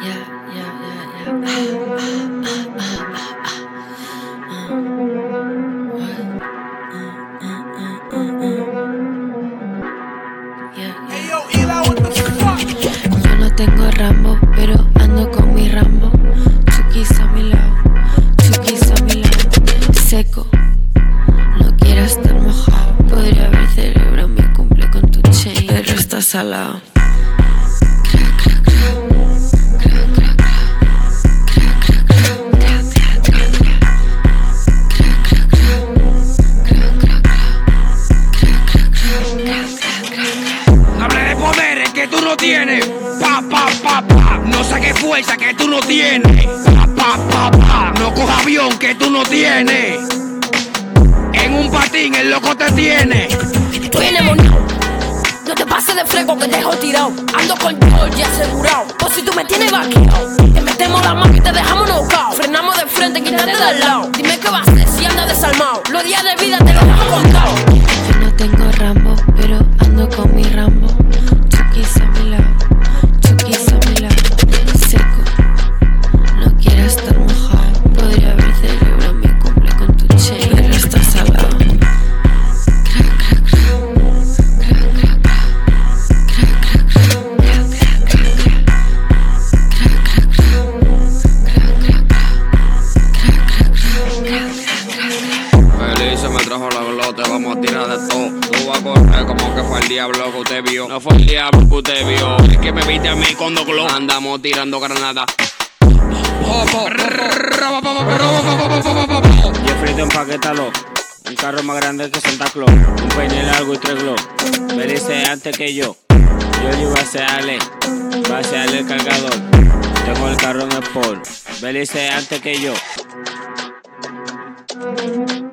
Yo no tengo Rambo, pero ando con mi Rambo. Chuquis a mi lado, Chuquis a mi lado. Seco, no quiero estar mojado. Podría haber celebrado mi cumple con tu chain, pero estás salado. Que tú no tienes, pa, pa, pa, pa. No saques fuerza que tú no tienes, pa, pa, pa, pa. No coja avión que tú no tienes. En un patín el loco te tiene. Tú vienes monado, no te pases de fresco que te dejo tirado. Ando con George asegurado. O si tú me tienes vaqueado, te metemos la mano y te dejamos knockout. Frenamos de frente, quítate del lado. Dime qué vas a hacer si andas desarmado. Los días de vida te los dejo contado. Yo no tengo Rambo, pero ando con mi Rambo. Chuquis a mi lado, Chuquis a mi lado. Seco, no quiero estar mojado. Podría haber celebrado mi cumple con tu chain, pero estás salado. Feliz me trajo la glote, vamos a tirar de todo. Tú vas a correr como que fue el diablo que usted vio. No fue el diablo que usted vio, es que me viste a mí con dos globos. Andamos tirando granadas. Jeffrey, empaquétalo. Un carro más grande que Santa Claus. Un peine largo y 3 globos. Belice antes que yo. Yo iba a hacerle el cargador. Tengo el carro en Sport. Belice antes que yo.